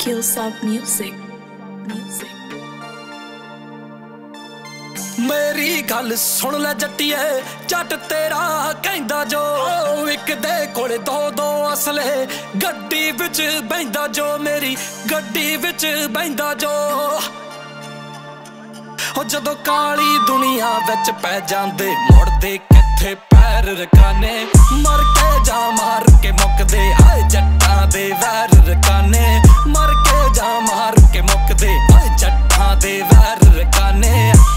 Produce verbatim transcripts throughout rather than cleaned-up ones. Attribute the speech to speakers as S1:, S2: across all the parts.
S1: Killsoft Music. Music.
S2: मेरी गल सुन ले जट्टिए जट तेरा कहंदा जो इक दे कोले दो दो असले गड्डी विच बहिंदा जो मेरी गड्डी विच बहिंदा जो ओ जदों काली दुनिया विच पै जांदे मुड़दे किथे पैर रकाने मर के जा मार के मुकदे आए जट्टां दे वैर रकाने मर के जा मार के मुकदे आए जट्टां दे वैर रकाने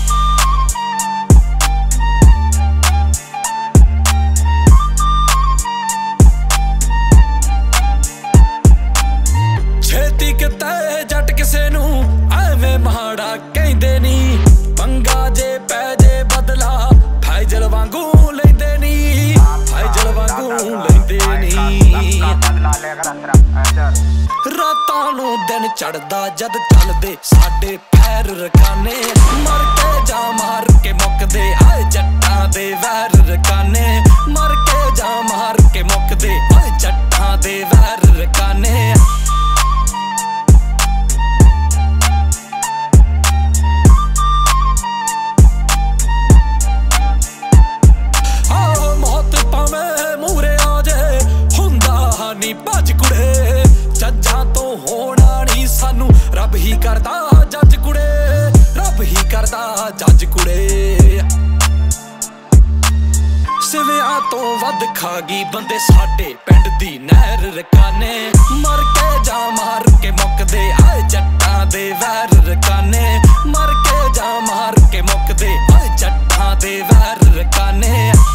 S2: जट किसे नू एवें माड़ा कहंदे नी पंगा जे पै जे बदला फैजल वांगू लैंदे नी फैजल वांगू लैंदे नी रातां नू दिन चढ़दा जद चलदे साडे पैर रकाने मर के जा मार के मुकदे आए जट्टां दे वैर रकाने मर के जा मार के मुकदे आए जट्टां दे वैर रकाने नी भज कुड़े जज्जां तो होना नी सानू रब ही करदा जज कुड़े रब ही करदा जज कुड़े सिवियां तो वध खा गई बंदे साडे पिंड दी नहर रकाने मर के जा मार के मुकदे आए जट्टां दे वैर रकाने मर के जा मार के मुकदे आए जट्टां दे वैर रकाने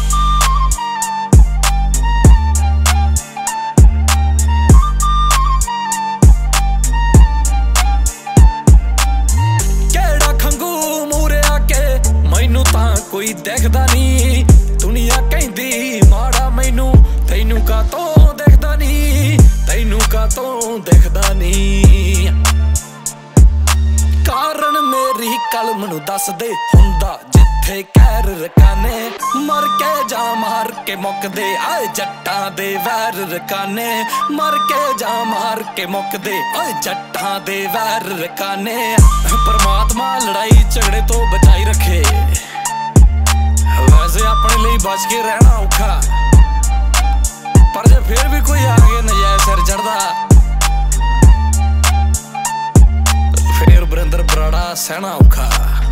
S2: कोई देखदा नी दुनिया कहंदी माड़ा मैनू तैनू का तो देखदा नी तैनू का तो देखदा नी कारण मेरी कलम नू दस दे हुंदा जिथे कहर रकाने मर के जा मार के मुकदे आए जट्टां दे वैर रकाने मर के जा मार के मुकदे आए जट्टां दे वैर रकाने परमात्मा लड़ाई झगड़े तो बचाई रखे वैसे अपने लिए बच के रहना औखा पर जे फिर भी कोई आगे नजायज सिर चढ़दा फिर बरिंदर बराड़ा सहना औखा।